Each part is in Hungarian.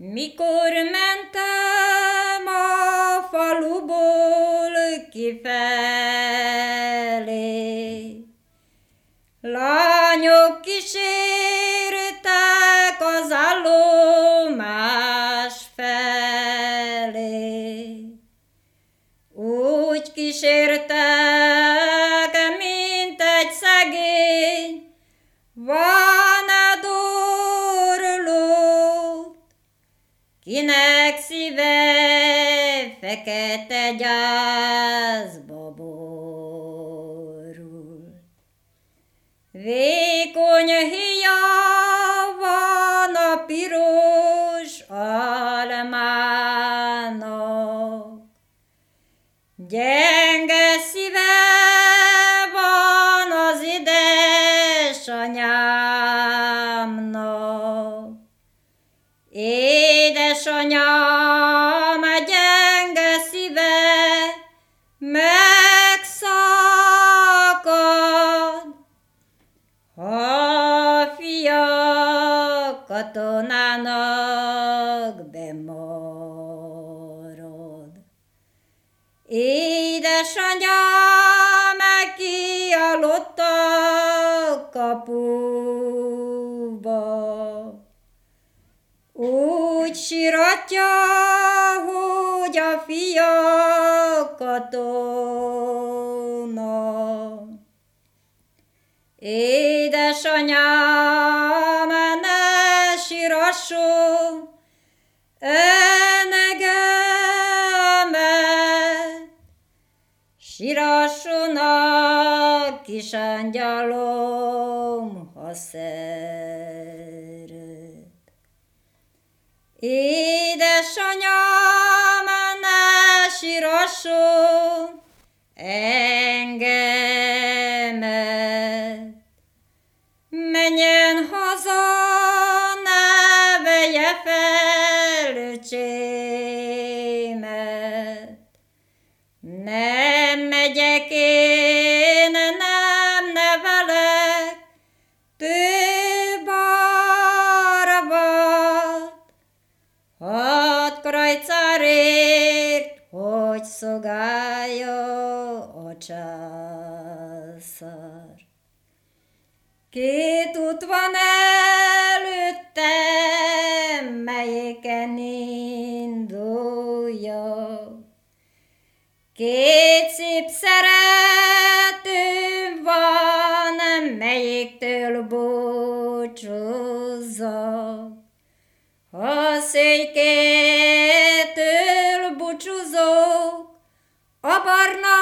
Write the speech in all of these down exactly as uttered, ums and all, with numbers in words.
Mikor mentem a faluból kifelé, lányok kísértek az állomás felé. Úgy kísértek, mint egy szegény vándorlót, kinek szíve fekete gyászba borult. Vékony híja van a piros almának, gyenge szíve van az édesanyámnak. Édesanyám, gyenge szíve megszakad, ha a fia katonának bemarad. Édesanyám kialott a kapuba, úgy síratja, hogy a fia katona. Édesanyám, ne sírasson enegemet, sírasson a kis angyalom, ha szeret. Édesanyám, ne sírasson engemet, menjen haza, ne vegye fel öcsémet. Nem megyek én, nem nevelek több arvat, hat krajcárért, hogy szolgálja a császár. Két út van előttem, melyiken induljak. Két szép szeretőm van, melyiktől búcsúzzak. Ha széjkétől búcsúzok, a barna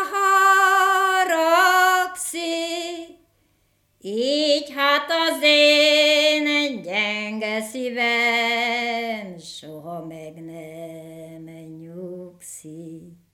haragszik, így hát az én gyenge szívem soha meg nem nyugszik.